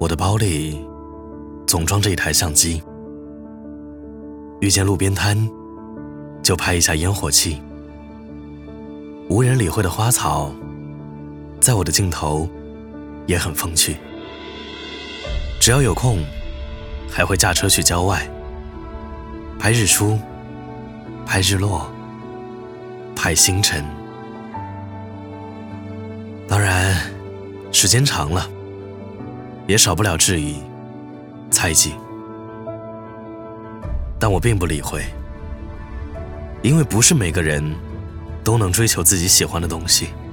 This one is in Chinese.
我的包里总装着一台相机，遇见路边摊就拍一下烟火气。无人理会的花草，在我的镜头也很风趣。只要有空，还会驾车去郊外，拍日出，拍日落，拍星辰。当然，时间长了，也少不了质疑、猜忌。但我并不理会，因为不是每个人都能追求自己喜欢的东西。